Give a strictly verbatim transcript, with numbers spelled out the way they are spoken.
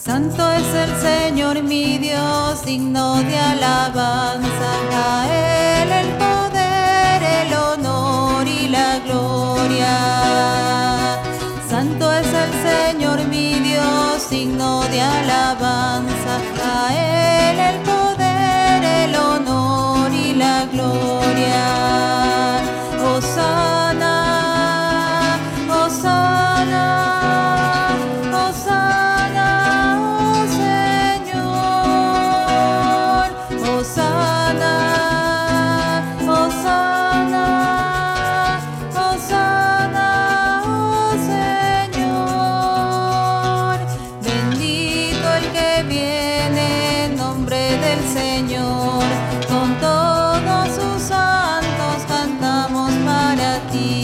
Santo es el Señor mi Dios, digno de alabanza. A Él el poder, el honor y la gloria. Santo es el Señor mi Dios, digno de alabanza. A Él el poder, el honor y la gloria. Hosana, Hosana, Hosana, oh Señor. Hosana, Hosana, Hosana, oh Señor. Bendito el que viene en nombre del Señor. Con todos sus santos cantamos para ti.